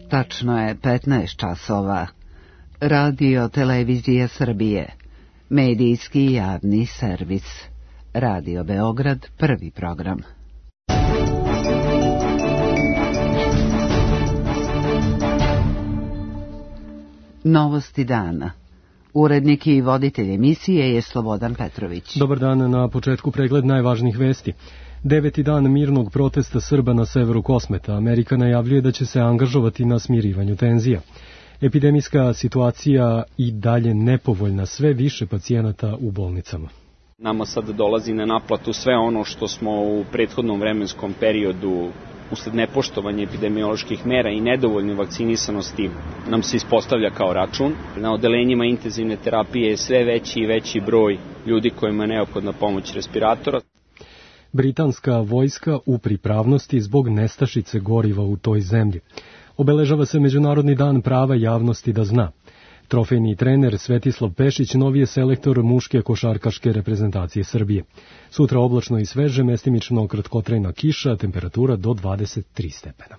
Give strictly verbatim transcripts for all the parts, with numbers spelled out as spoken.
Tačno je petnaest časova. Radio Televizija Srbije. Medijski javni servis. Radio Beograd, prvi program. Novosti dana. Urednik i voditelj emisije je Slobodan Petrović. Dobar dan, na početku pregled najvažnijih vesti. Deveti dan mirnog protesta Srba na severu Kosmeta. Amerika najavljuje da će se angažovati na smirivanju tenzija. Epidemijska situacija i dalje nepovoljna, sve više pacijenata u bolnicama. Nama sad dolazi na naplatu sve ono što smo u prethodnom vremenskom periodu usled nepoštovanja epidemioloških mera i nedovoljne vakcinisanosti nam se ispostavlja kao račun. Na odelenjima intenzivne terapije je sve veći i veći broj ljudi kojima je neophodna pomoć respiratora. Britanska vojska u pripravnosti zbog nestašice goriva u toj zemlji. Obeležava se Međunarodni dan prava javnosti da zna. Trofejni trener Svetislav Pešić novi je selektor muške košarkaške reprezentacije Srbije. Sutra oblačno i sveže, mestimično kratkotrajna kiša, temperatura do dvadeset tri stepena.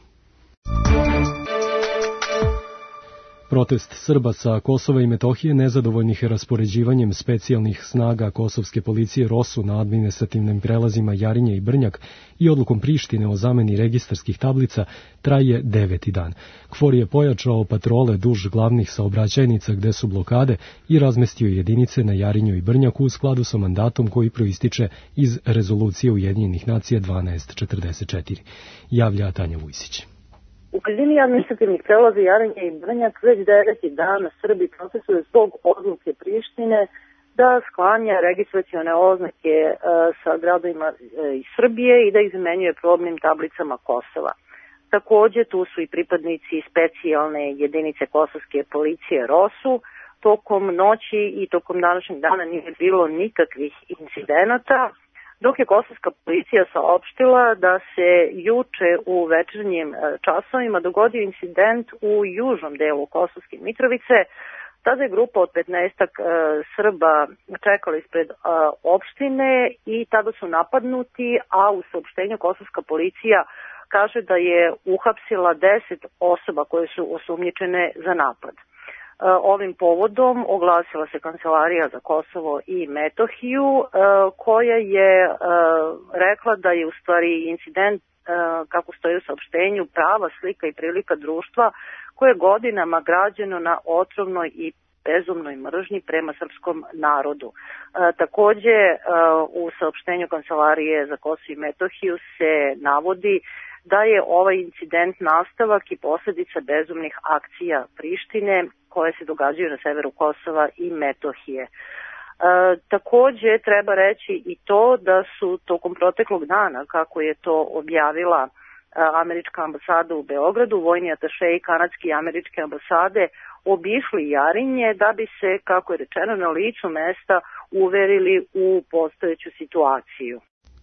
Protest Srba sa Kosova i Metohije nezadovoljnih raspoređivanjem specijalnih snaga kosovske policije ROSU na administrativnim prelazima Jarinje i Brnjak i odlukom Prištine o zameni registarskih tablica traje deveti dan. KFOR je pojačao patrole duž glavnih saobraćajnica gde su blokade i razmestio jedinice na Jarinju i Brnjaku u skladu sa mandatom koji proističe iz rezolucije Ujedinjenih nacija dvanaest četrdeset četiri. Javlja Tanja Vujsić. U blizini administrativnih prelaza Jarinje i Brnjak već deveti dan Srbi protestuju zbog odluke Prištine da sklanja registracione oznake e, sa gradovima e, iz Srbije i da ih zamenjuje probnim tablicama Kosova. Takođe tu su i pripadnici specijalne jedinice kosovske policije ROSU. Tokom noći i tokom današnjeg dana nije bilo nikakvih incidenata, dok je kosovska policija saopštila da se juče u večernjim časovima dogodio incident u južnom delu Kosovske Mitrovice. Tada je grupa od petnaestak Srba čekala ispred opštine i tada su napadnuti, a u saopštenju kosovska policija kaže da je uhapsila deset osoba koje su osumnjičene za napad. Ovim povodom oglasila se Kancelarija za Kosovo i Metohiju, koja je rekla da je u stvari incident, kako stoji u saopštenju, prava slika i prilika društva koje je godinama građeno na otrovnoj i bezumnoj mržnji prema srpskom narodu. Takođe, u saopštenju Kancelarije za Kosovo i Metohiju se navodi da je ovaj incident nastavak i posledica bezumnih akcija Prištine koje se događaju na severu Kosova i Metohije. E, takođe treba reći i to da su tokom proteklog dana, kako je to objavila a, američka ambasada u Beogradu, vojni ataše i kanadske i američke ambasade obišli Jarinje da bi se, kako je rečeno, na licu mesta uverili u postojeću situaciju.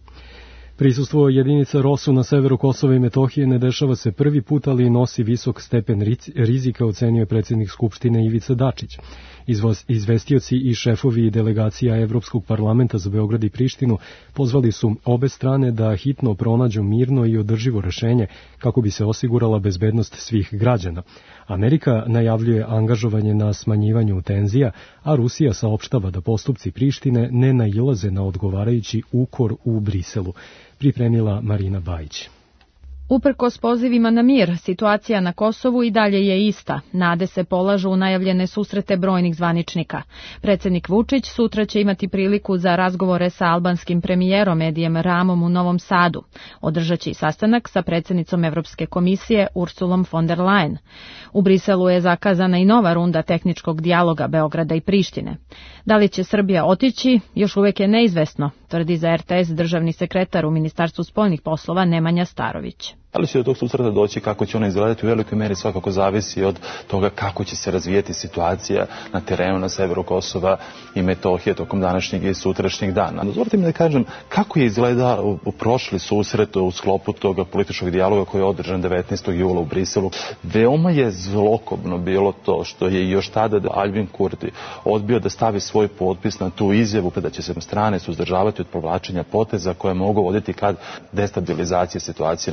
Prisustvo jedinica ROSU na severu Kosova i Metohije ne dešava se prvi put, ali nosi visok stepen rizika, ocenio je predsjednik Skupštine Ivica Dačić. Izvestioci i šefovi delegacija Evropskog parlamenta za Beograd i Prištinu pozvali su obe strane da hitno pronađu mirno i održivo rešenje kako bi se osigurala bezbednost svih građana. Amerika najavljuje angažovanje na smanjivanju tenzija, a Rusija saopštava da postupci Prištine ne nailaze na odgovarajući ukor u Briselu. Pripremila Marina Bajić. Uprkos pozivima na mir, situacija na Kosovu i dalje je ista. Nade se polažu u najavljene susrete brojnih zvaničnika. Predsjednik Vučić sutra će imati priliku za razgovore sa albanskim premijerom Edijem Ramom u Novom Sadu. Održat će i sastanak sa predsjednicom Evropske komisije Ursulom von der Leyen. U Briselu je zakazana i nova runda tehničkog dijaloga Beograda i Prištine. Da li će Srbija otići, još uvijek je neizvesno, tvrdi za er te es državni sekretar u Ministarstvu spoljnih poslova Nemanja Starović. Da li će do tog susreta doći, kako će ona izgledati, u velikoj meri svakako zavisi od toga kako će se razvijeti situacija na terenu na severu Kosova i Metohije tokom današnjeg i sutrašnjeg dana. Dozvolite mi da kažem kako je izgleda u, u prošli susret u sklopu toga političkog dijaloga koji je održan devetnaestog jula u Briselu. Veoma je zlokobno bilo to što je još tada Albin Kurti odbio da stavi svoj potpis na tu izjavu da će se strane suzdržavati od povlačenja poteza koje mogu voditi kad destabilizacije situacije na terenu.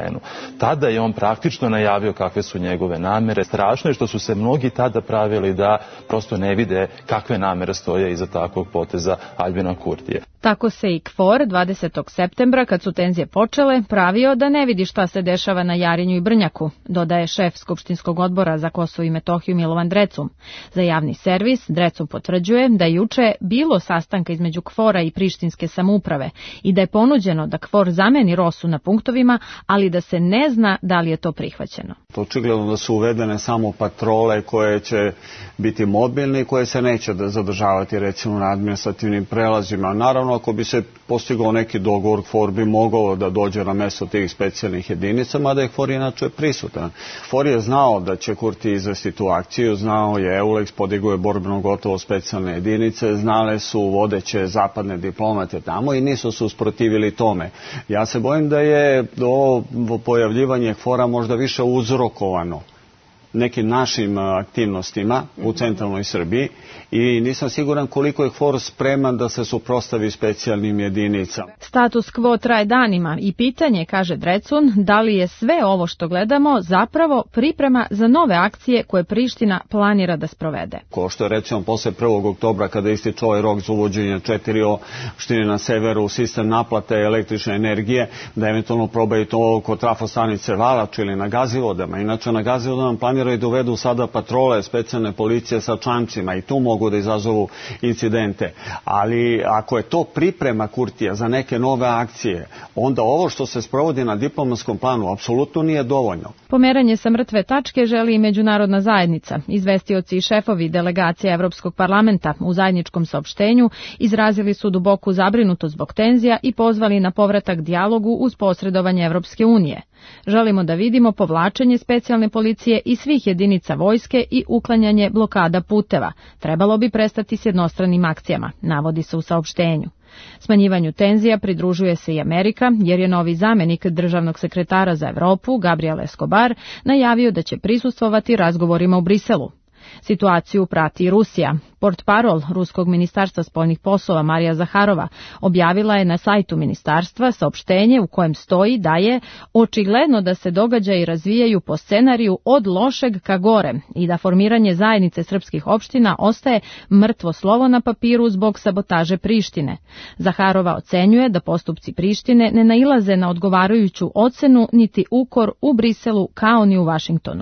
terenu. Tada je on praktično najavio kakve su njegove namere. Strašno je što su se mnogi tada pravili da prosto ne vide kakve namere stoje iza takvog poteza Albina Kurtija. Tako se i KFOR dvadesetog septembra, kad su tenzije počele, pravio da ne vidi šta se dešava na Jarinju i Brnjaku, dodaje šef Skupštinskog odbora za Kosovo i Metohiju Milovan Drecun. Za javni servis Drecun potvrđuje da je juče bilo sastanka između KFOR-a i prištinske samouprave i da je ponuđeno da KFOR zameni Rosu na punktovima, ali da se ne zna da li je to prihvaćeno. Očigledno da su uvedene samo patrole koje će biti mobilne i koje se neće zadržavati recimo na administrativnim prelazima. Naravno, ako bi se postigao neki dogovor, KFOR bi mogao da dođe na mesto tih specijalnih jedinica, mada je KFOR inače prisutan. KFOR je znao da će Kurti izvesti tu akciju, znao je EULEX, podigao je borbeno gotovo specijalne jedinice, znale su vodeće zapadne diplomate tamo i nisu se usprotivili tome. Ja se bojim da je ovo pojavljivanje KFOR-a možda više uzrokovano nekim našim aktivnostima u centralnoj Srbiji i nisam siguran koliko je KFOR spreman da se suprotstavi specijalnim jedinicama. Status quo traje danima i pitanje, kaže Drecun, da li je sve ovo što gledamo zapravo priprema za nove akcije koje Priština planira da sprovede. Ko što je recimo posle prvog oktobra kada ističe ovaj rok za uvođenje četiri opštine na severu u sistem naplate električne energije, da eventualno probaju to kod trafostanice Valač ili na gazivodama. Inače na gazivodama planiraju da uvedu sada patrole specijalne policije sa čamcima i tu mogu da izazovu incidente. Ali ako je to priprema Kurtija za neke nove akcije, onda ovo što se sprovodi na diplomatskom planu apsolutno nije dovoljno. Pomeranje sa mrtve tačke želi i međunarodna zajednica. Izvestioci i šefovi delegacije Evropskog parlamenta u zajedničkom saopštenju izrazili su duboku zabrinutost zbog tenzija i pozvali na povratak dijalogu uz posredovanje Evropske unije. Želimo da vidimo povlačenje specijalne policije i svih jedinica vojske i uklanjanje blokada puteva. Trebalo bi prestati s jednostranim akcijama, navodi se u saopštenju. Smanjivanju tenzija pridružuje se i Amerika, jer je novi zamenik državnog sekretara za Evropu, Gabriel Escobar, najavio da će prisustvovati razgovorima u Briselu. Situaciju prati i Rusija. Portparol Ruskog ministarstva spoljnih poslova Marija Zaharova objavila je na sajtu ministarstva saopštenje u kojem stoji da je očigledno da se događaji razvijaju po scenariju od lošeg ka gore i da formiranje zajednice srpskih opština ostaje mrtvo slovo na papiru zbog sabotaže Prištine. Zaharova ocenjuje da postupci Prištine ne nailaze na odgovarajuću ocenu niti ukor u Briselu kao ni u Vašingtonu.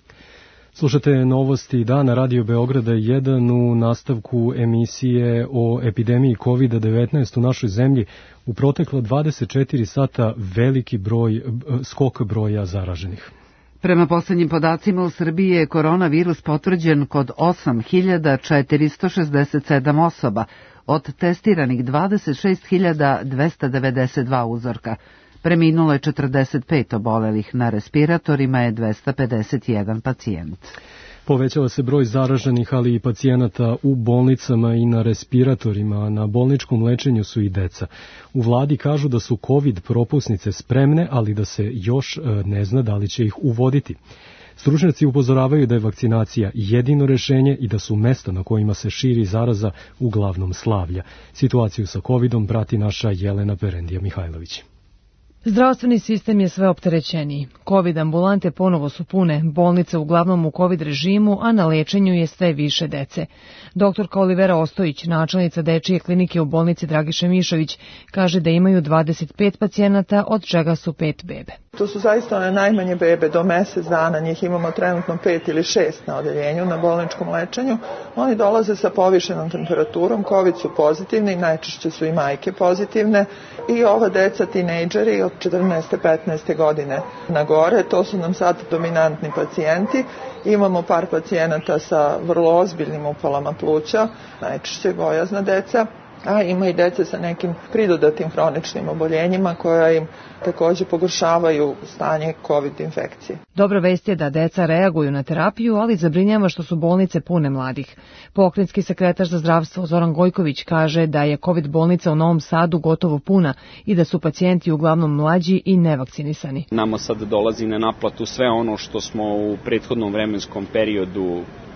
Slušate novosti dana Radio Beograda jedan u nastavku emisije o epidemiji kovid devetnaest u našoj zemlji. U proteklo dvadeset četiri sata veliki broj, skok broja zaraženih. Prema poslednjim podacima u Srbiji je koronavirus potvrđen kod osam hiljada četiristo šezdeset sedam osoba, od testiranih dvadeset šest hiljada dvesta devedeset dva uzorka. Preminulo je četrdeset pet obolelih, na respiratorima je dvesta pedeset jedan pacijent. Povećava se broj zaraženih, ali i pacijenata u bolnicama i na respiratorima, a na bolničkom lečenju su i deca. U vladi kažu da su COVID propusnice spremne, ali da se još ne zna da li će ih uvoditi. Stručnjaci upozoravaju da je vakcinacija jedino rešenje i da su mesta na kojima se širi zaraza uglavnom slavlja. Situaciju sa covidom prati naša Jelena Perendija Mihajlović. Zdravstveni sistem je sve opterećeniji. COVID ambulante ponovo su pune, bolnice uglavnom u COVID režimu, a na lečenju je sve više dece. Doktorka Olivera Ostojić, načelnica dečije klinike u bolnici Dragiše Mišović, kaže da imaju dvadeset pet pacijenata, od čega su pet bebe. To su zaista one najmanje bebe, do mesec dana, njih imamo trenutno pet ili šest na odeljenju, na bolničkom lečenju. Oni dolaze sa povišenom temperaturom, COVID su pozitivni, najčešće su i majke pozitivne i ova deca, tinejdžeri od četrnaeste petnaeste godine na gore, to su nam sad dominantni pacijenti. Imamo par pacijenata sa vrlo ozbiljnim upalama pluća, najčešće gojazna deca, a ima i dece sa nekim pridodatim hroničnim oboljenjima koja im takođe pogoršavaju stanje COVID infekcije. Dobra vest je da deca reaguju na terapiju, ali zabrinjava što su bolnice pune mladih. Pokrajinski sekretar za zdravstvo Zoran Gojković kaže da je COVID bolnica u Novom Sadu gotovo puna i da su pacijenti uglavnom mlađi i nevakcinisani. Nama sad dolazi na naplatu sve ono što smo u prethodnom vremenskom periodu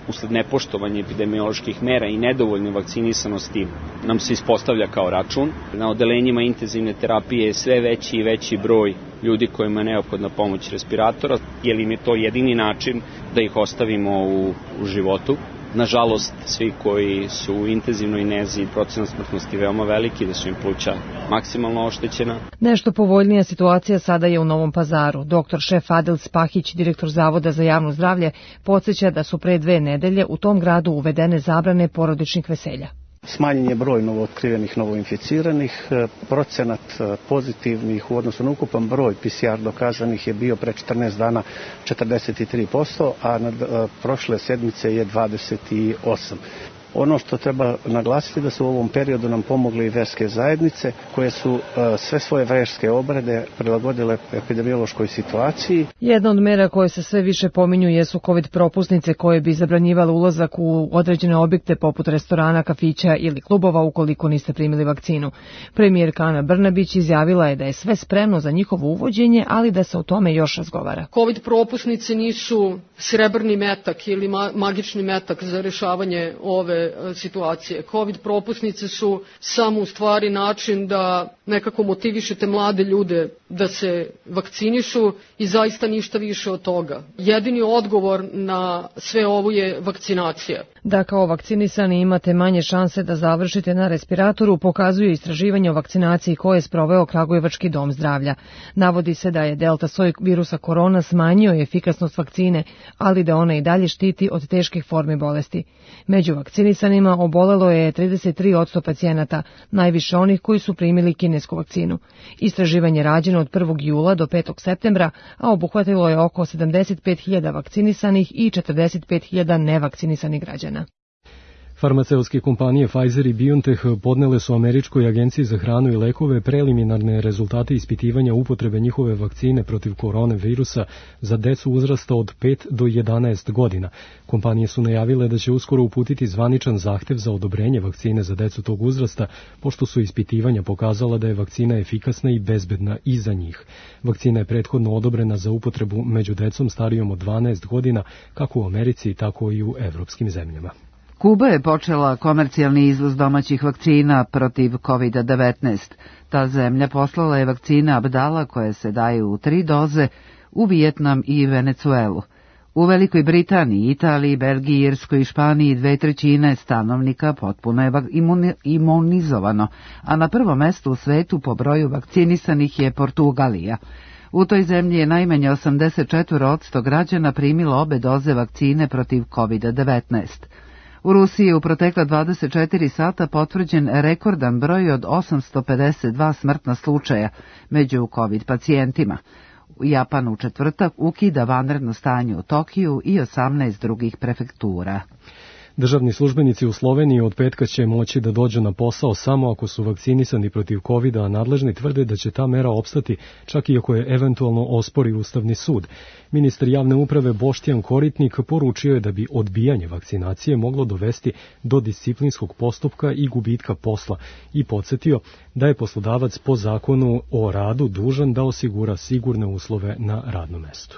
usled nepoštovanja epidemioloških mera i nedovoljne vakcinisanosti nam se ispostavlja kao račun. Na odelenjima intenzivne terapije je sve veći i veći broj ljudi kojima je neophodna pomoć respiratora, jer im je to jedini način da ih ostavimo u, u životu. Nažalost, svi koji su u intenzivnoj nezi, procenat smrtnosti veoma veliki, da su im pluća maksimalno oštećena. Nešto povoljnija situacija sada je u Novom Pazaru. Doktor šef Adel Spahić, direktor Zavoda za javno zdravlje, podsjeća da su pre dve nedelje u tom gradu uvedene zabrane porodičnih veselja. Smanjen je broj novootkrivenih, novoinficiranih, procenat pozitivnih u odnosu na ukupan broj P C R dokazanih je bio pre četrnaest dana četrdeset tri posto, a nad prošle sedmice je dvadeset osam posto. Ono što treba naglasiti da su u ovom periodu nam pomogli i verske zajednice koje su sve svoje verske obrede prilagodile epidemiološkoj situaciji. Jedna od mera koje se sve više pominju jesu COVID propusnice koje bi zabranjivale ulazak u određene objekte poput restorana, kafića ili klubova ukoliko niste primili vakcinu. Premijerka Ana Brnabić izjavila je da je sve spremno za njihovo uvođenje, ali da se o tome još razgovara. COVID propusnice nisu srebrni metak ili ma- magični metak za rešavanje ove situacije. COVID propusnice su samo u stvari način da nekako motivišete mlade ljude da se vakcinišu i zaista ništa više od toga. Jedini odgovor na sve ovo je vakcinacija. Da kao vakcinisani imate manje šanse da završite na respiratoru, pokazuje istraživanje o vakcinaciji koje je sproveo Kragujevački dom zdravlja. Navodi se da je delta soj virusa korona smanjio efikasnost vakcine, ali da ona i dalje štiti od teških formi bolesti. Među vakcinisanima obolelo je trideset tri posto pacijenata, najviše onih koji su primili kinesku vakcinu. Istraživanje je rađeno od prvog jula do petog septembra, a obuhvatilo je oko sedamdeset pet hiljada vakcinisanih i četrdeset pet hiljada nevakcinisanih građana. Farmaceutske kompanije Pfizer i BioNTech podnele su Američkoj agenciji za hranu i lekove preliminarne rezultate ispitivanja upotrebe njihove vakcine protiv koronavirusa za decu uzrasta od pet do jedanaest godina. Kompanije su najavile da će uskoro uputiti zvaničan zahtev za odobrenje vakcine za decu tog uzrasta, pošto su ispitivanja pokazala da je vakcina efikasna i bezbedna i za njih. Vakcina je prethodno odobrena za upotrebu među decom starijom od dvanaest godina, kako u Americi, tako i u evropskim zemljama. Kuba je počela komercijalni izvoz domaćih vakcina protiv kovid devetnaest. Ta zemlja poslala je vakcine Abdala koje se daju u tri doze u Vijetnam i Venecuelu. U Velikoj Britaniji, Italiji, Belgiji, Irskoj i Španiji dve trećine stanovnika potpuno je imunizovano, a na prvom mestu u svetu po broju vakcinisanih je Portugalija. U toj zemlji je najmanje osamdeset četiri posto građana primilo obe doze vakcine protiv kovid devetnaest. U Rusiji je u protekla dvadeset četiri sata potvrđen rekordan broj od osamsto pedeset dva smrtna slučaja među COVID pacijentima. Japan u četvrtak ukida vanredno stanje u Tokiju i osamnaest drugih prefektura. Državni službenici u Sloveniji od petka će moći da dođu na posao samo ako su vakcinisani protiv kovida, a nadležni tvrde da će ta mera opstati čak i ako je eventualno ospori Ustavni sud. Ministar javne uprave Boštjan Koritnik poručio je da bi odbijanje vakcinacije moglo dovesti do disciplinskog postupka i gubitka posla i podsjetio da je poslodavac po zakonu o radu dužan da osigura sigurne uslove na radnom mestu.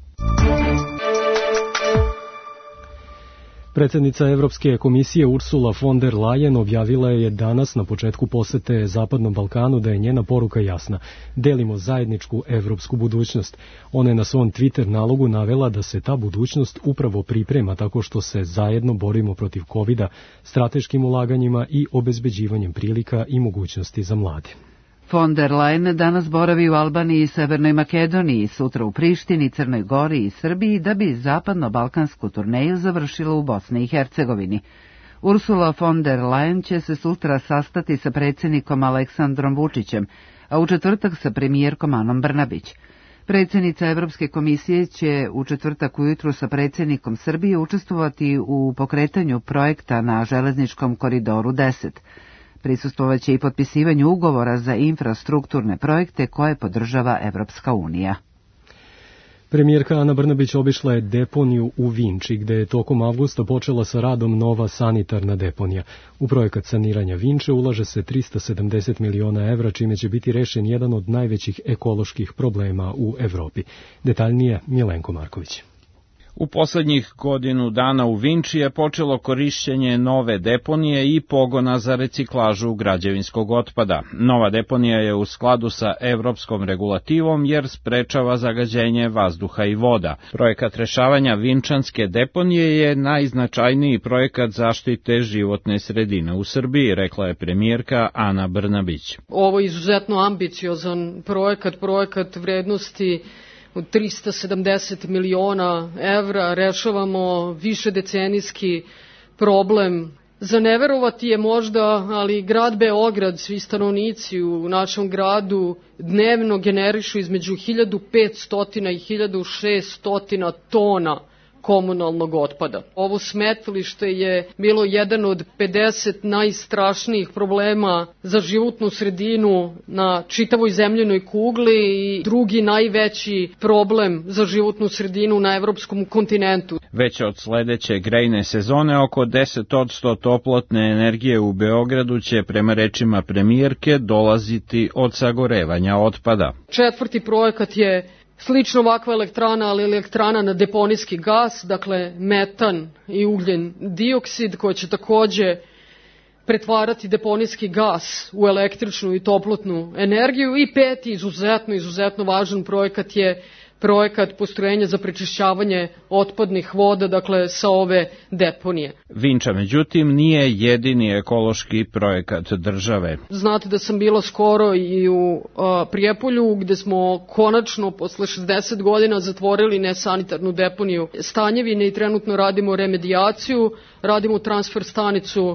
Predsjednica Evropske komisije Ursula von der Leyen objavila je danas na početku posete Zapadnom Balkanu da je njena poruka jasna. Delimo zajedničku evropsku budućnost. Ona je na svom Twitter nalogu navela da se ta budućnost upravo priprema tako što se zajedno borimo protiv kovida, strateškim ulaganjima i obezbeđivanjem prilika i mogućnosti za mlade. Von der Leyen danas boravi u Albaniji i Severnoj Makedoniji, sutra u Prištini, Crnoj Gori i Srbiji da bi zapadno-balkansku turneju završila u Bosni i Hercegovini. Ursula von der Leyen će se sutra sastati sa predsjednikom Aleksandrom Vučićem, a u četvrtak sa premijerkom Anom Brnabić. Predsjednica Evropske komisije će u četvrtak ujutru sa predsjednikom Srbije učestvovati u pokretanju projekta na železničkom koridoru deset. Prisustvovaće i potpisivanju ugovora za infrastrukturne projekte koje podržava Evropska unija. Premijerka Ana Brnabić obišla je deponiju u Vinči, gde je tokom avgusta počela sa radom nova sanitarna deponija. U projekat saniranja Vinče ulaže se trista sedamdeset miliona evra, čime će biti rešen jedan od najvećih ekoloških problema u Evropi. Detaljnije Milenko Marković. U poslednjih godinu dana u Vinči je počelo korišćenje nove deponije i pogona za reciklažu građevinskog otpada. Nova deponija je u skladu sa evropskom regulativom jer sprečava zagađenje vazduha i voda. Projekat rešavanja Vinčanske deponije je najznačajniji projekat zaštite životne sredine u Srbiji, rekla je premijerka Ana Brnabić. Ovo je izuzetno ambiciozan projekat, projekat vrednosti od trista sedamdeset miliona evra, rešavamo višedecenijski problem. Za neverovati je možda, ali grad Beograd, svi stanovnici u našem gradu dnevno generišu između hiljadu petsto i hiljadu šeststo tona komunalnog otpada. Ovo smetlište je bilo jedan od pedeset najstrašnijih problema za životnu sredinu na čitavoj zemljenoj kugli i drugi najveći problem za životnu sredinu na evropskom kontinentu. Već od sledeće grejne sezone oko deset posto toplotne energije u Beogradu će prema rečima premijerke dolaziti od sagorevanja otpada. Četvrti projekat je slično ovakva elektrana, ali elektrana na deponijski gas, dakle metan i ugljen dioksid, koja će takođe pretvarati deponijski gas u električnu i toplotnu energiju. I peti, izuzetno, izuzetno važan projekat je projekat postrojenja za prečišćavanje otpadnih voda, dakle sa ove deponije. Vinča, međutim, nije jedini ekološki projekat države. Znate da sam bila skoro i u a, Prijepolju, gde smo konačno posle šezdeset godina zatvorili nesanitarnu deponiju Stanjevine i trenutno radimo remedijaciju, radimo transfer stanicu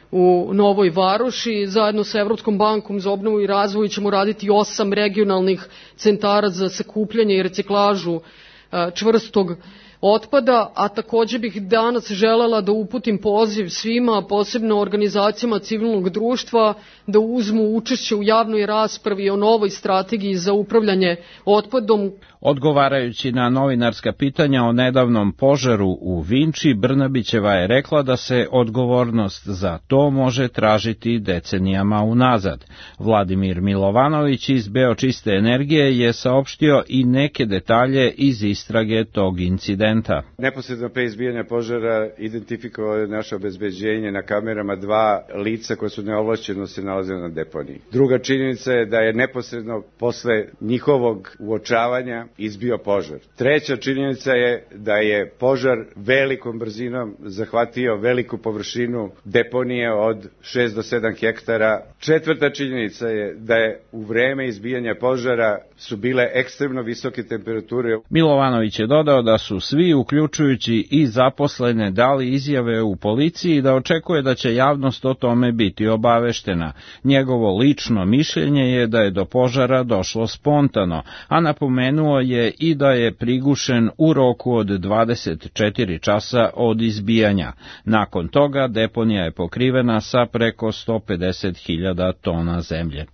u Novoj Varoši. Zajedno sa Evropskom bankom za obnovu i razvoj ćemo raditi osam regionalnih centara za sakupljanje i reciklažu čvrstog otpada, a takođe bih danas želela da uputim poziv svima, posebno organizacijama civilnog društva, da uzmu učešće u javnoj raspravi o novoj strategiji za upravljanje otpadom. Odgovarajući na novinarska pitanja o nedavnom požaru u Vinči, Brnabićeva je rekla da se odgovornost za to može tražiti decenijama unazad. Vladimir Milovanović iz Beočiste energije je saopštio i neke detalje iz istrage tog incidenta. Neposredno pre izbijanja požara identifikovalo je naše obezbeđenje na kamerama dva lica koja su neovlašćeno se nalazila na deponiji. Druga činjenica je da je neposredno posle njihovog uočavanja izbio požar. Treća činjenica je da je požar velikom brzinom zahvatio veliku površinu deponije od šest do sedam hektara. Četvrta činjenica je da je u vreme izbijanja požara su bile ekstremno visoke temperature. Milovanović je dodao da su svi, uključujući i zaposlene, dali izjave u policiji da očekuje da će javnost o tome biti obaveštena. Njegovo lično mišljenje je da je do požara došlo spontano, a napomenuo je i da je prigušen u roku od dvadeset četiri časa od izbijanja. Nakon toga deponija je pokrivena sa preko sto pedeset hiljada tona zemlje.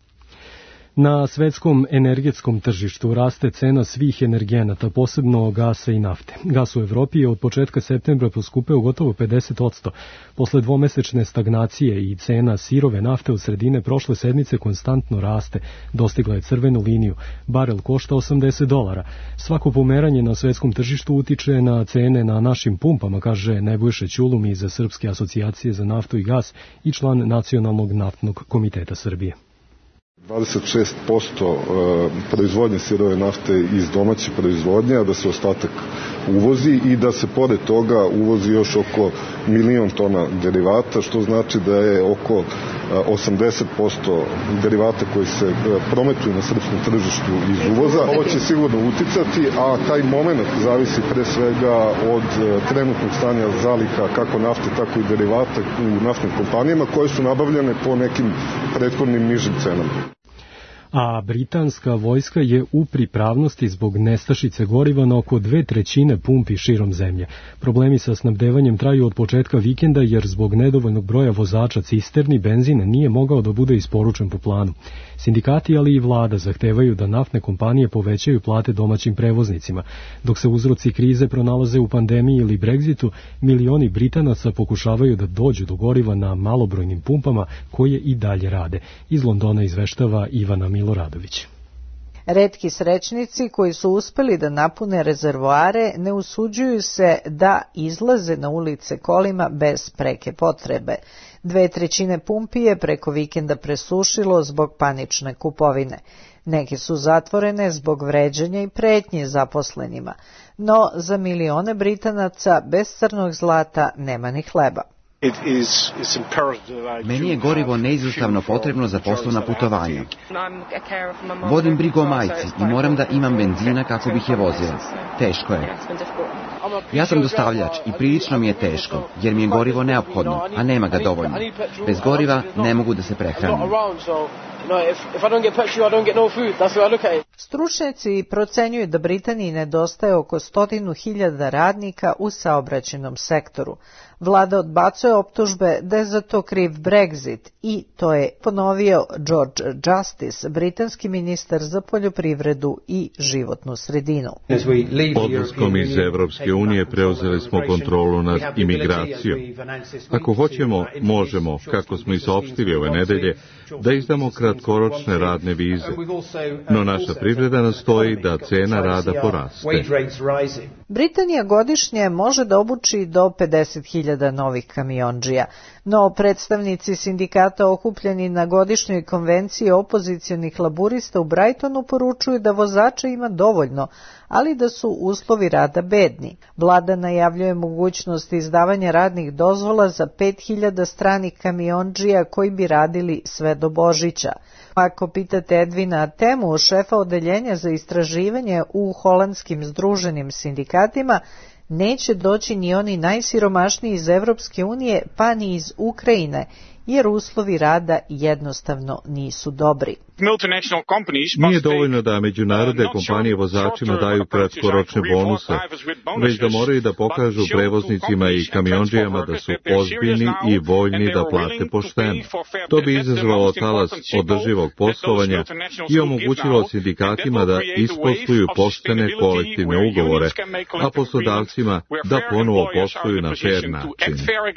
Na svetskom energetskom tržištu raste cena svih energenata, posebno gasa i nafte. Gas u Evropi je od početka septembra poskupeo gotovo pedeset posto. Posle dvomesečne stagnacije i cena sirove nafte od sredine prošle sedmice konstantno raste. Dostigla je crvenu liniju. Barel košta osamdeset dolara. Svako pomeranje na svetskom tržištu utiče na cene na našim pumpama, kaže Nebojša Ćulum iz Srpske asocijacije za naftu i gas i član Nacionalnog naftnog komiteta Srbije. dvadeset šest posto proizvodnje sirove nafte iz domaće proizvodnje, a da se ostatak uvozi i da se pored toga uvozi još oko milion tona derivata, što znači da je oko osamdeset posto derivata koji se prometuju na srpskom tržištu iz uvoza. Ovo će sigurno uticati, a taj moment zavisi pre svega od trenutnog stanja zaliha kako nafte, tako i derivata u naftnim kompanijama koje su nabavljene po nekim prethodnim nižim cenama. A britanska vojska je u pripravnosti zbog nestašice goriva na oko dve trećine pumpi širom zemlje. Problemi sa snabdevanjem traju od početka vikenda jer zbog nedovoljnog broja vozača cisterni benzin nije mogao da bude isporučen po planu. Sindikati, ali i vlada zahtevaju da naftne kompanije povećaju plate domaćim prevoznicima. Dok se uzroci krize pronalaze u pandemiji ili Brexitu, milioni Britanaca pokušavaju da dođu do goriva na malobrojnim pumpama koje i dalje rade. Iz Londona izveštava Ivana Miloradović. Retki srećnici koji su uspeli da napune rezervoare ne usuđuju se da izlaze na ulice kolima bez preke potrebe. Dve trećine pumpi je preko vikenda presušilo zbog panične kupovine. Neke su zatvorene zbog vređanja i pretnje zaposlenima, no za milione Britanaca bez crnog zlata nema ni hleba. Meni je gorivo neizostavno potrebno za poslovna putovanja. Vodim brigu o majci i moram da imam benzina kako bih je vozila. Teško je. Ja sam dostavljač i prilično mi je teško, jer mi je gorivo neophodno, a nema ga dovoljno. Bez goriva ne mogu da se prehranim. Stručnjaci procenjuju da Britaniji nedostaje oko stotinu hiljada radnika u saobraćajnom sektoru. Vlada odbacuje optužbe da je za to kriv Brexit i to je ponovio George Justice, britanski ministar za poljoprivredu i životnu sredinu. Odlaskom iz Evropske unije preuzeli smo kontrolu nad imigracijom. Ako hoćemo, možemo, kako smo i saopštili ove nedelje, da izdamo kratkoročne radne vize. No naša privreda nastoji da cena rada poraste. Britanija godišnje može da obuči do pedeset hiljada novih kamiondžija, no predstavnici sindikata okupljeni na godišnjoj konvenciji opozicionih laburista u Brightonu poručuju da vozača ima dovoljno, ali da su uslovi rada bedni. Vlada najavljuje mogućnost izdavanja radnih dozvola za pet hiljada stranih kamiondžija koji bi radili sve do Božića. Ako pitate Edvina Temu, šefa odeljenja za istraživanje u holandskim združenim sindikatima, neće doći ni oni najsiromašniji iz Evropske unije, pa ni iz Ukrajine, jer uslovi rada jednostavno nisu dobri. Nije dovoljno da međunarodne kompanije vozačima daju kratkoročne bonuse, već da moraju da pokažu prevoznicima i kamiondžijama da su ozbiljni i voljni da plate pošteno. To bi izazvalo talas održivog poslovanja i omogućilo sindikatima da isposluju poštene kolektivne ugovore, a poslodavcima da ponovo posluju na fer način.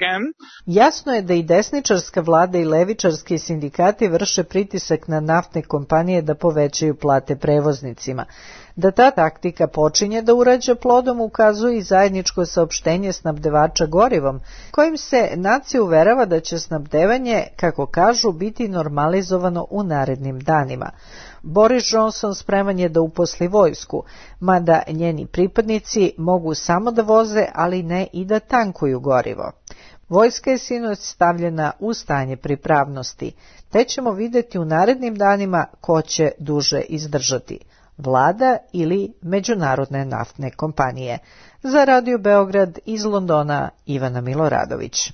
Jasno je da i desničarska vlada i levičarski sindikati vrše pritisak na naftne kompanije da povećaju plate prevoznicima. Da ta taktika počinje da urađa plodom ukazuje i zajedničko saopštenje snabdevača gorivom, kojim se nacija uverava da će snabdevanje, kako kažu, biti normalizovano u narednim danima. Boris Johnson spreman je da uposli vojsku, mada njeni pripadnici mogu samo da voze, ali ne i da tankuju gorivo. Vojska je sinoć stavljena u stanje pripravnosti, te ćemo vidjeti u narednim danima ko će duže izdržati, vlada ili međunarodne naftne kompanije. Za Radio Beograd iz Londona, Ivana Miloradović.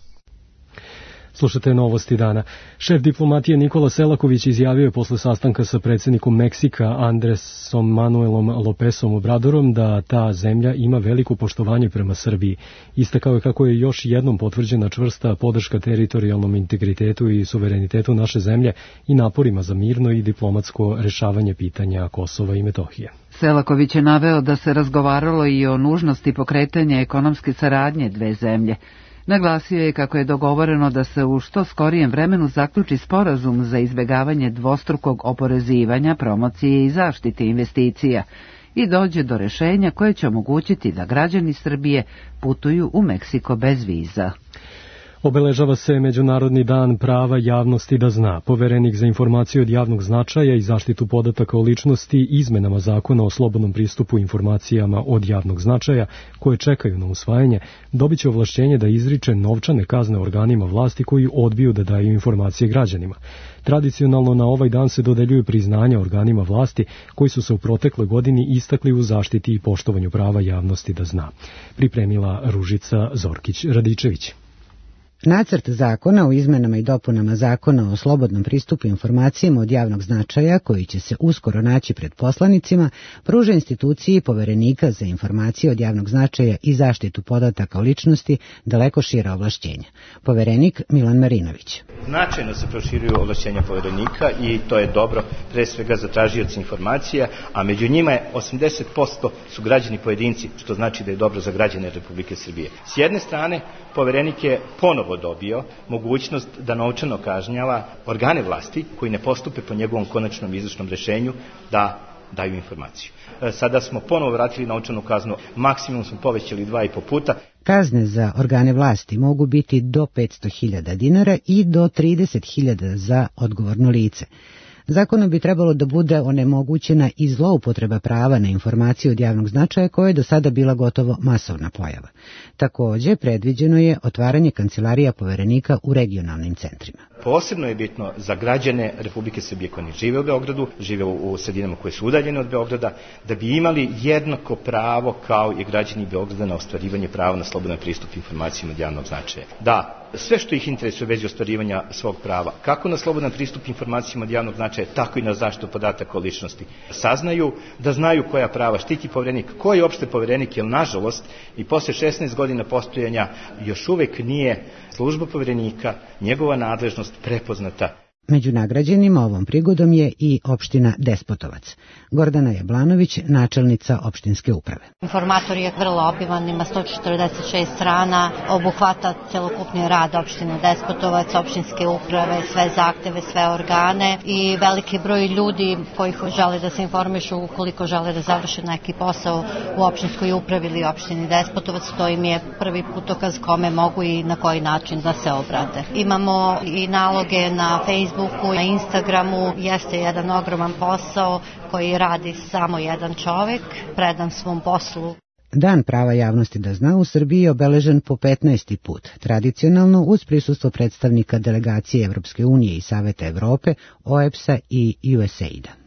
Slušate novosti dana. Šef diplomatije Nikola Selaković izjavio je posle sastanka sa predsjednikom Meksika Andresom Manuelom Lopesom Obradorom da ta zemlja ima veliko poštovanje prema Srbiji. Istakao je kako je još jednom potvrđena čvrsta podrška teritorijalnom integritetu i suverenitetu naše zemlje i naporima za mirno i diplomatsko rešavanje pitanja Kosova i Metohije. Selaković je naveo da se razgovaralo i o nužnosti pokretanja ekonomske saradnje dve zemlje. Naglasio je kako je dogovoreno da se u što skorijem vremenu zaključi sporazum za izbjegavanje dvostrukog oporezivanja, promocije i zaštite investicija i dođe do rešenja koje će omogućiti da građani Srbije putuju u Meksiko bez viza. Obeležava se Međunarodni dan prava javnosti da zna. Poverenik za informacije od javnog značaja i zaštitu podataka o ličnosti izmenama zakona o slobodnom pristupu informacijama od javnog značaja, koje čekaju na usvajanje, dobit će ovlašćenje da izriče novčane kazne organima vlasti koji odbiju da daju informacije građanima. Tradicionalno na ovaj dan se dodeljuju priznanja organima vlasti koji su se u protekloj godini istakli u zaštiti i poštovanju prava javnosti da zna. Pripremila Ružica Zorkić-Radičević. Nacrt zakona o izmenama i dopunama zakona o slobodnom pristupu informacijama od javnog značaja, koji će se uskoro naći pred poslanicima, pruža instituciji Poverenika za informacije od javnog značaja i zaštitu podataka o ličnosti daleko šira ovlašćenja. Poverenik Milan Marinović. Značajno se proširuju ovlašćenja Poverenika i to je dobro pre svega za tražioce informacija, a među njima je osamdeset posto su građani pojedinci, što znači da je dobro za građane Republike Srbije. S jedne strane, Poverenik je ponovo dobio mogućnost da novčano kažnjava organe vlasti koji ne postupe po njegovom konačnom izvršnom rešenju da daju informaciju. Sada smo ponovo vratili novčanu kaznu, maksimum smo povećali dva i po puta. Kazne za organe vlasti mogu biti do petsto hiljada dinara i do trideset hiljada za odgovorno lice. Zakonom bi trebalo da bude onemogućena i zloupotreba prava na informacije od javnog značaja koja je do sada bila gotovo masovna pojava. Takođe, predviđeno je otvaranje kancelarija poverenika u regionalnim centrima. Posebno je bitno za građane Republike Srbije koji ne žive u Beogradu, žive u sredinama koje su udaljene od Beograda, da bi imali jednako pravo kao i građani Beograda na ostvarivanje prava na slobodan pristup informacijama od javnog značaja. Da, sve što ih interesuje u vezi ostvarivanja svog prava, kako na slobodan pristup informacijama od javnog značaja, tako i na zaštitu podataka o ličnosti, saznaju, da znaju koja prava štiti poverenik, ko je uopšte poverenik, jer nažalost i posle šesnaest godina postojanja još uvek nije služba poverenika, njegova nadležnost prepoznata. Među nagrađenima ovom prigodom je i opština Despotovac. Gordana Jablanović, načelnica opštinske uprave. Informator je vrlo obiman, ima sto četrdeset šest strana, obuhvata celokupni rad opštine Despotovac, opštinske uprave, sve zahteve, sve organe i veliki broj ljudi koji žele da se informišu ukoliko žele da završe neki posao u opštinskoj upravi ili opštini Despotovac, to im je prvi putokaz kome mogu i na koji način da se obrate. Imamo i naloge na Facebook, na Instagramu, jeste jedan ogroman posao koji radi samo jedan čovek, predan svom poslu. Dan prava javnosti da zna u Srbiji je obeležen po petnaesti put, tradicionalno uz prisustvo predstavnika delegacije Evropske unije i Saveta Evrope, O E B S-a i U S A I D-a.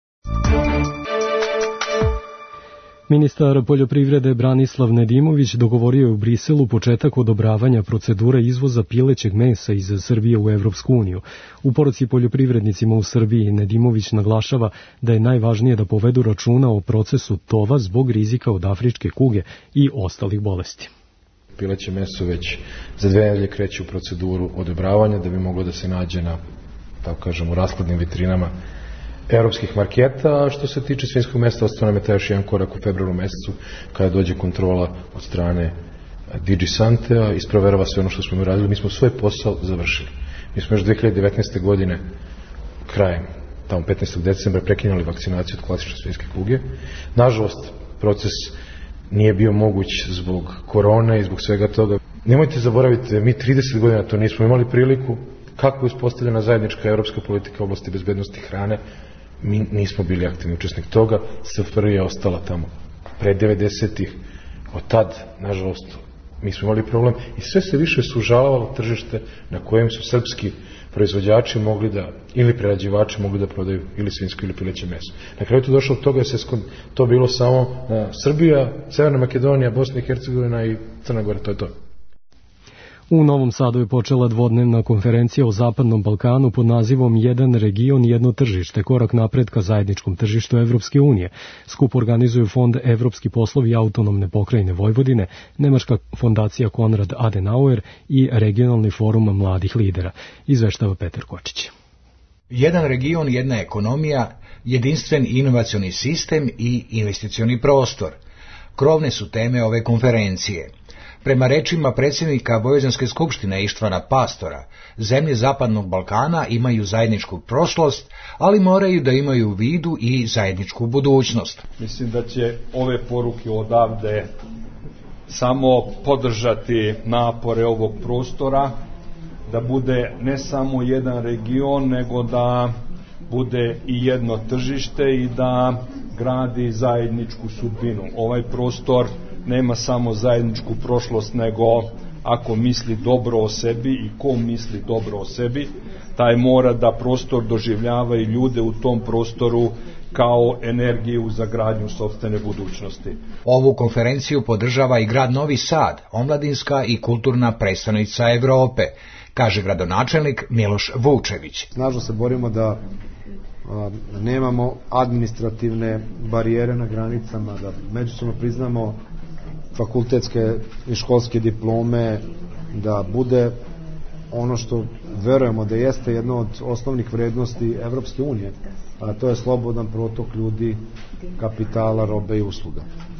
Ministar poljoprivrede Branislav Nedimović dogovorio je u Briselu početak odobravanja procedure izvoza pilećeg mesa iz Srbije u Evropsku uniju. U poruci poljoprivrednicima u Srbiji Nedimović naglašava da je najvažnije da povedu računa o procesu tova zbog rizika od afričke kuge i ostalih bolesti. Pileće meso već za dve nedelje kreće u proceduru odobravanja da bi moglo da se nađe na, tako kažem, u raskladnim vitrinama evropskih marketa, a što se tiče svinjskog mesa, ostao nam je taj još jedan korak u februaru mesecu, kada dođe kontrola od strane DigiSante-a, isproverava sve ono što smo mi radili. Mi smo svoj posao završili. Mi smo još dve hiljade devetnaeste. godine, krajem, tamo petnaestog decembra, prekinuli vakcinaciju od klasične svinjske kuge. Nažalost, proces nije bio moguć zbog korone i zbog svega toga. Nemojte zaboraviti, mi trideset godina to nismo imali priliku. Kako je uspostavljena zajednička evropska politika u oblasti bezbednosti hrane, mi nismo bili aktivni učesnik toga, S F R J je ostala tamo pre devedesetih. Od tad, nažalost, mi smo imali problem i sve se više sužavalo tržište na kojem su srpski proizvođači mogli da, ili prerađivači mogli da prodaju ili svinjsko ili pileće meso. Na kraju to došlo od toga je se to bilo samo Srbija, Severna Makedonija, Bosna i Hercegovina i Crna Gora, to je to. U Novom Sadu je počela dvodnevna konferencija o Zapadnom Balkanu pod nazivom Jedan region, jedno tržište, korak napred ka zajedničkom tržištu Evropske unije. Skup organizuju Fond Evropski poslovi autonomne pokrajine Vojvodine, Nemačka fondacija Konrad Adenauer i Regionalni forum mladih lidera. Izveštava Petar Kočić. Jedan region, jedna ekonomija, jedinstven inovacioni sistem i investicioni prostor. Krovne su teme ove konferencije. Prema rečima predsjednika Vojvođanske skupštine Ištvana Pastora, zemlje Zapadnog Balkana imaju zajedničku prošlost, ali moraju da imaju u vidu i zajedničku budućnost. Mislim da će ove poruke odavde samo podržati napore ovog prostora, da bude ne samo jedan region, nego da bude i jedno tržište i da gradi zajedničku sudbinu. Ovaj prostor nema samo zajedničku prošlost, nego ako misli dobro o sebi i ko misli dobro o sebi, taj mora da prostor doživljava i ljude u tom prostoru kao energiju za gradnju sopstvene budućnosti. Ovu konferenciju podržava i grad Novi Sad, omladinska i kulturna predstavnica Evrope, kaže gradonačelnik Miloš Vučević. Snažno se borimo da a, nemamo administrativne barijere na granicama, da međusobno priznamo fakultetske i školske diplome, da bude ono što verujemo da jeste jedna od osnovnih vrednosti Evropske unije, a to je slobodan protok ljudi, kapitala, robe i usluga.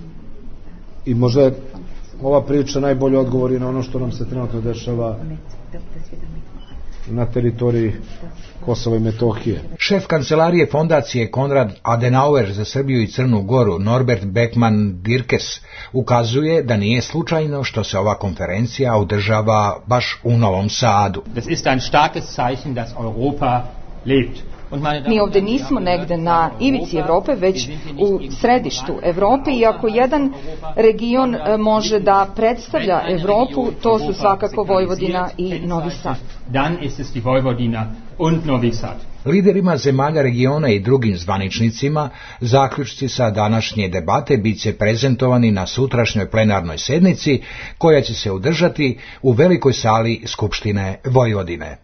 I možda je ova priča najbolji odgovor na ono što nam se trenutno dešava na teritoriji Kosova i Metohije. Šef kancelarije fondacije Konrad Adenauer za Srbiju i Crnu Goru, Norbert Beckman Dirkes, ukazuje da nije slučajno što se ova konferencija održava baš u Novom Sadu. Das ist ein starkes Zeichen, dass Europa lebt. Mi ovde nismo negde na ivici Evrope, već u središtu Evrope i ako jedan region može da predstavlja Evropu, to su svakako Vojvodina i Novi Sad. Dan ist es die Vojvodina und Novi Sad. Liderima zemalja regiona i drugim zvaničnicima zaključci sa današnje debate bit će prezentovani na sutrašnjoj plenarnoj sednici koja će se održati u velikoj sali Skupštine Vojvodine.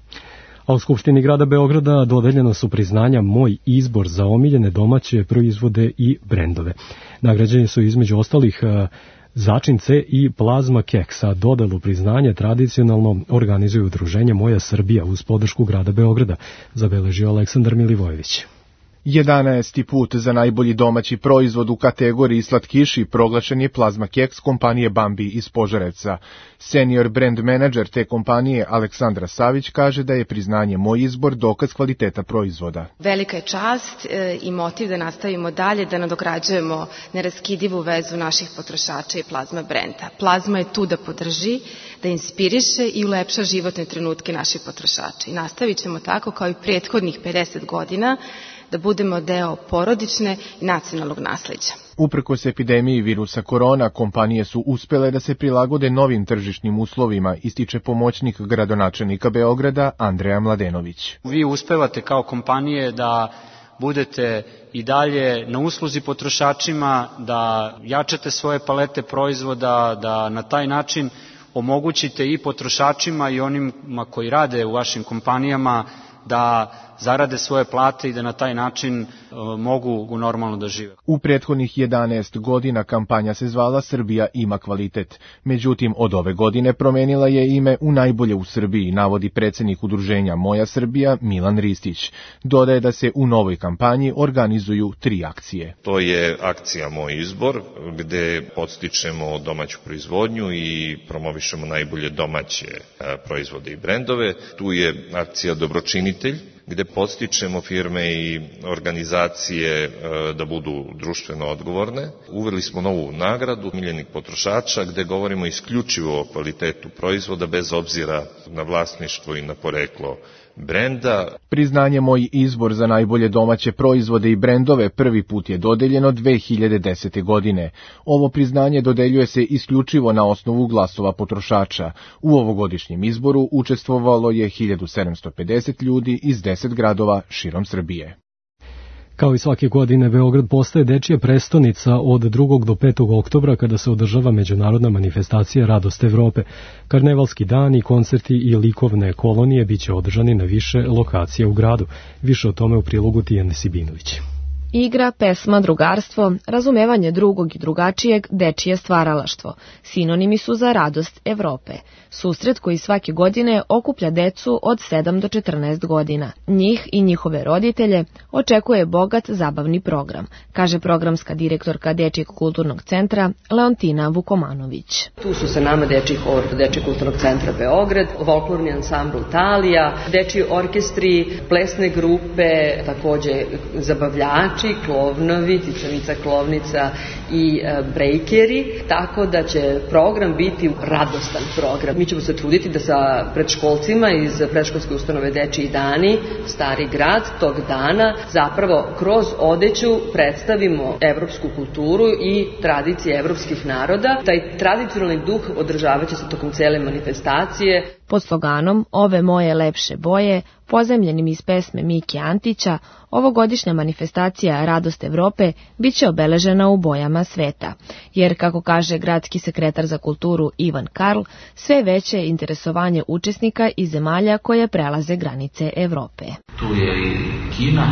A u Skupštini grada Beograda dodeljena su priznanja Moj izbor za omiljene domaće proizvode i brendove. Nagrađeni su između ostalih začince i plazma keksa. Dodelu priznanja tradicionalno organizuju udruženje Moja Srbija uz podršku grada Beograda, zabeležio Aleksandar Milivojević. jedanaesti put za najbolji domaći proizvod u kategoriji slatkiši proglašen je plazma keks kompanije Bambi iz Požarevca. Senior brand menadžer te kompanije Aleksandra Savić kaže da je priznanje Moj izbor dokaz kvaliteta proizvoda. Velika je čast i motiv da nastavimo dalje, da nadograđujemo neraskidivu vezu naših potrošača i plazma brenda. Plazma je tu da podrži, da inspiriše i ulepša životne trenutke naših potrošača. I nastavit ćemo tako kao i prethodnih pedeset godina, da budemo deo porodične i nacionalnog nasleđa. Uprkos epidemiji virusa korona, kompanije su uspele da se prilagode novim tržišnim uslovima, ističe pomoćnik gradonačelnika Beograda Andreja Mladenović. Vi uspevate kao kompanije da budete i dalje na usluzi potrošačima, da jačate svoje palete proizvoda, da na taj način omogućite i potrošačima i onima koji rade u vašim kompanijama da zarade svoje plate i da na taj način uh, mogu normalno da žive. U prethodnih jedanaest godina kampanja se zvala Srbija ima kvalitet. Međutim, od ove godine promenila je ime u Najbolje u Srbiji, navodi predsjednik udruženja Moja Srbija Milan Ristić. Dodaje da se u novoj kampanji organizuju tri akcije. To je akcija Moj izbor, gde podstičemo domaću proizvodnju i promovišemo najbolje domaće proizvode i brendove. Tu je akcija Dobročinitelj, gde podstičemo firme i organizacije da budu društveno odgovorne. Uveli smo novu nagradu Miljenik potrošača, gde govorimo isključivo o kvalitetu proizvoda bez obzira na vlasništvo i na poreklo brenda. Priznanje Moj izbor za najbolje domaće proizvode i brendove prvi put je dodeljeno dve hiljade desete. godine. Ovo priznanje dodeljuje se isključivo na osnovu glasova potrošača. U ovogodišnjem izboru učestvovalo je hiljadu sedamsto pedeset ljudi iz deset gradova širom Srbije. Kao i svake godine, Beograd postaje dečija prestonica od drugog do petog oktobra kada se održava međunarodna manifestacija Radost Evrope. Karnevalski dani, koncerti i likovne kolonije biće održani na više lokacija u gradu. Više o tome u prilogu Tijane Sibinović. Igra, pesma, drugarstvo, razumevanje drugog i drugačijeg, dečije stvaralaštvo. Sinonimi su za radost Evrope. Susret koji svake godine okuplja decu od sedam do četrnaest godina. Njih i njihove roditelje očekuje bogat zabavni program, kaže programska direktorka Dečijeg kulturnog centra Leontina Vukomanović. Tu su sa nama dečji hor Dečijeg kulturnog centra Beograd, folklorni ansambl Italija, dečji orkestri, plesne grupe, takođe zabavljači, klovnovi, cicanica, klovnica i e, brejkeri, tako da će program biti radostan program. Mi ćemo se truditi da sa predškolcima iz predškolske ustanove Dečiji dani, Stari grad, tog dana, zapravo kroz odeću predstavimo evropsku kulturu i tradicije evropskih naroda. Taj tradicionalni duh održavat će se tokom cele manifestacije. Pod sloganom Ove moje lepše boje, pozemljenim iz pesme Mike Antića, ovogodišnja manifestacija Radost Evrope biće obeležena u bojama sveta, jer, kako kaže gradski sekretar za kulturu Ivan Karl, sve veće interesovanje učesnika iz zemalja koje prelaze granice Evrope. Tu je i Kina,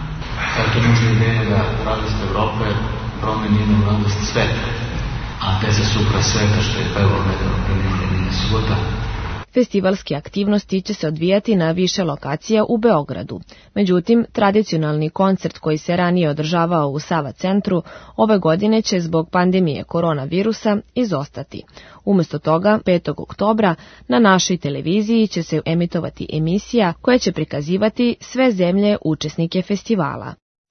zato nužna ideja da Radost Evrope promeni jednu radost sveta, a te se supra sveta što je prvo medeno premijenje subota. Festivalske aktivnosti će se odvijati na više lokacija u Beogradu. Međutim, tradicionalni koncert koji se ranije održavao u Sava centru ove godine će zbog pandemije koronavirusa izostati. Umesto toga, petog oktobra na našoj televiziji će se emitovati emisija koja će prikazivati sve zemlje učesnike festivala.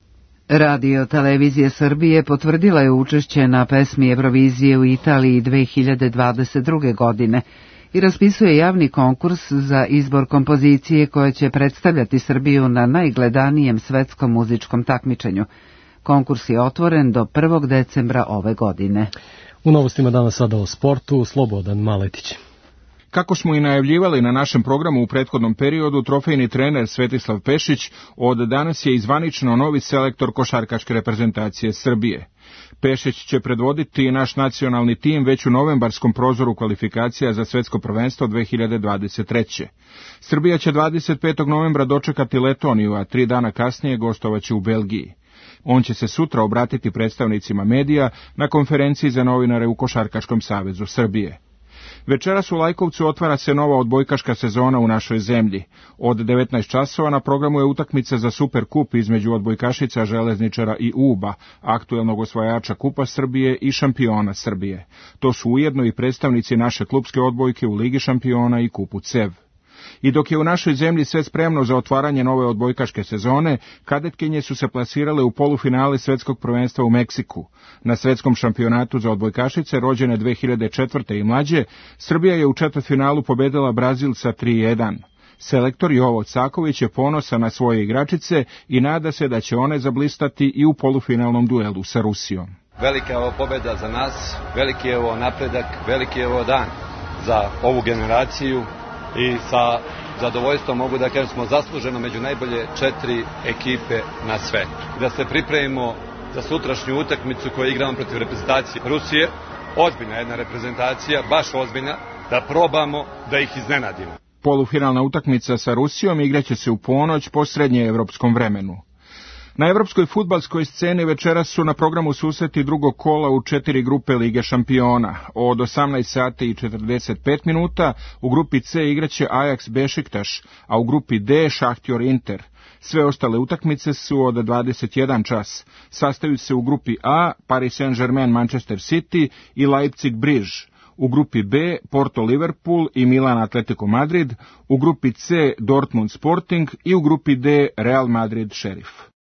Radio Televizija Srbije potvrdila je učešće na pesmi Eurovizije u Italiji dve hiljade dvadeset druge. godine i raspisuje javni konkurs za izbor kompozicije koja će predstavljati Srbiju na najgledanijem svetskom muzičkom takmičenju. Konkurs je otvoren do prvog decembra ove godine. U novostima danas sada o sportu, Slobodan Maletić. Kako smo i najavljivali na našem programu u prethodnom periodu, trofejni trener Svetislav Pešić od danas je izvanično novi selektor košarkaške reprezentacije Srbije. Pešić će predvoditi naš nacionalni tim već u novembarskom prozoru kvalifikacija za svetsko prvenstvo dve hiljade dvadeset treće. Srbija će dvadeset petog novembra dočekati Letoniju, a tri dana kasnije gostovaće u Belgiji. On će se sutra obratiti predstavnicima medija na konferenciji za novinare u Košarkaškom savezu Srbije. Večeras u Lajkovcu otvara se nova odbojkaška sezona u našoj zemlji. Od devetnaest časova na programu je utakmica za Superkup između odbojkašica Železničara i Uba, aktuelnog osvajača Kupa Srbije i šampiona Srbije. To su ujedno i predstavnici naše klupske odbojke u Ligi šampiona i Kupu Cev. I dok je u našoj zemlji sve spremno za otvaranje nove odbojkaške sezone, kadetkinje su se plasirale u polufinale svetskog prvenstva u Meksiku. Na svetskom šampionatu za odbojkašice, rođene dve hiljade četvrte i mlađe, Srbija je u četvrtfinalu pobedila Brazil sa tri jedan. Selektor Jovo Caković je ponosan na svoje igračice i nada se da će one zablistati i u polufinalnom duelu sa Rusijom. Velika je ovo pobeda za nas, veliki je ovo napredak, veliki je ovo dan za ovu generaciju. I sa zadovoljstvom mogu da kažem smo zasluženo među najbolje četiri ekipe na svetu. Da se pripremimo za sutrašnju utakmicu koju igramo protiv reprezentacije Rusije, ozbiljna jedna reprezentacija, baš ozbiljna, da probamo da ih iznenadimo. Polufinalna utakmica sa Rusijom igraće se u ponoć po srednjeevropskom vremenu. Na evropskoj fudbalskoj sceni večeras su na programu susreti drugog kola u četiri grupe Lige šampiona. Od osamnaest sati i četrdeset pet minuta u grupi C igraće Ajax Bešiktaš, a u grupi D Šahtjor Inter. Sve ostale utakmice su od dvadeset jedan čas. Sastaju se u grupi A Paris Saint-Germain Manchester City i Leipzig Briž. U grupi B Porto Liverpool i Milan Atletico Madrid, u grupi C Dortmund Sporting i u grupi D Real Madrid Šerif.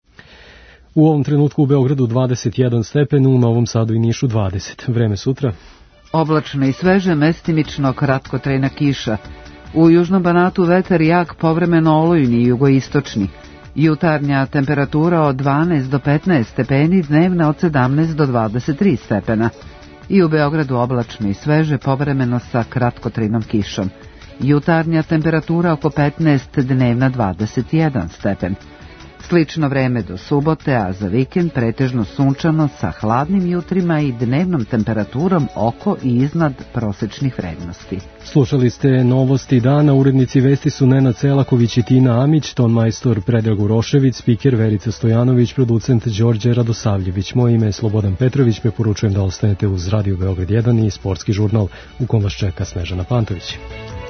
U ovom trenutku u Beogradu dvadeset jedan stepen, u Novom Sadu i Nišu dvadeset. Vreme sutra. Oblačno i sveže, mestimično kratkotrajna kiša. U Južnom Banatu vetar jak, povremeno olujni i jugoistočni. Jutarnja temperatura od dvanaest do petnaest stepeni, dnevna od sedamnaest do dvadeset tri stepena. I u Beogradu oblačno i sveže, povremeno sa kratkotrajnom kišom. Jutarnja temperatura oko petnaest, dnevna dvadeset jedan stepen. Slično vreme do subote, a za vikend pretežno sunčano sa hladnim jutrima i dnevnom temperaturom oko i iznad prosečnih vrednosti. Slušali ste novosti dana, urednici vesti su Nenad Celaković i Tina Amić, ton majstor Predrag Urošević, spiker Verica Stojanović, producent Đorđe Radosavljević. Moje ime je Slobodan Petrović, preporučujem da ostanete uz Radio Beograd jedan i sportski žurnal u kom vas čeka Snežana Pantović.